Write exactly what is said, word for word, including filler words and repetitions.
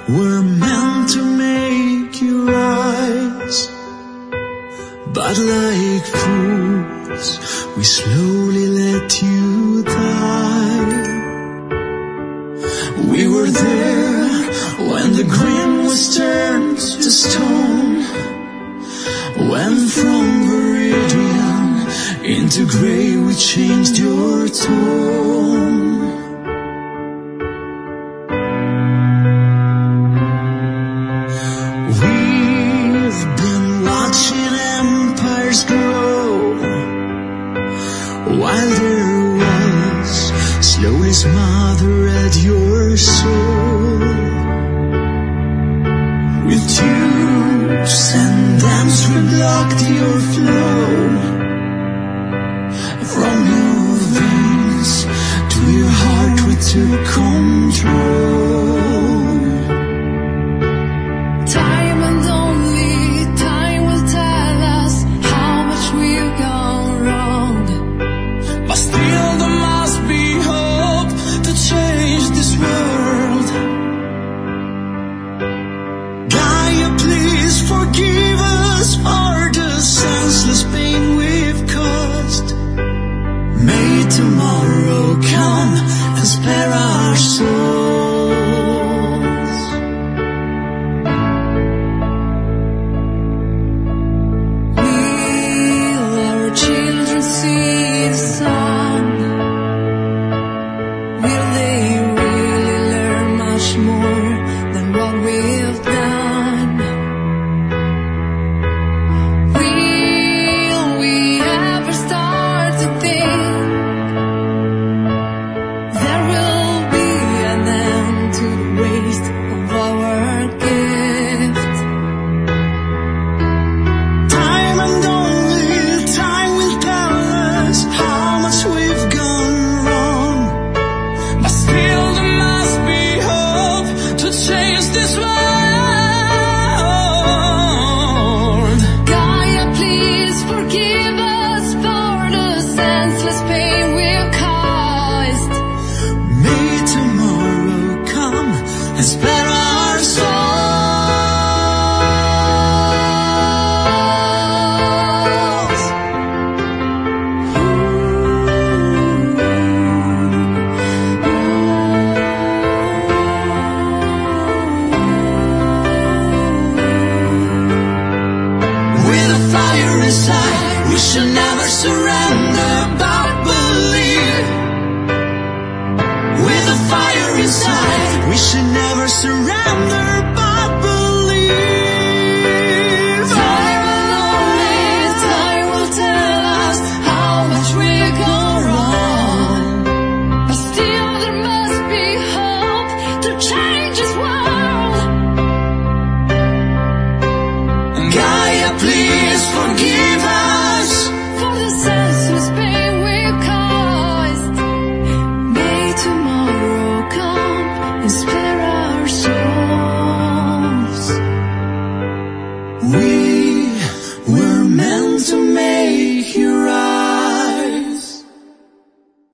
were meant to make you rise. But like fools, we slowly let you die. We were there when the green was turned to stone, when from viridian into grey we changed your tone. We've been watching empires grow, while there was slowly smother at your soul. With tubes and dams we blocked your flow, from your veins to your heart we took control. Time and only time will tell us how much we've gone wrong. But still there must be hope to change this world. Gaia, please forgive us for the senseless pain we've caused. May tomorrow come and spare our souls. Will our children see the sun? Will they really learn much more than what we've done? Will we ever start to think there will be an end to the waste of our gift? Time and only time will tell us how much we've gone wrong. But still there must be hope to change this world. Gaia, please forgive us for the senseless pain we've caused. May tomorrow come and spare our souls. With a fire inside, we should never surrender, but believe. With a fire inside, we should never surrender.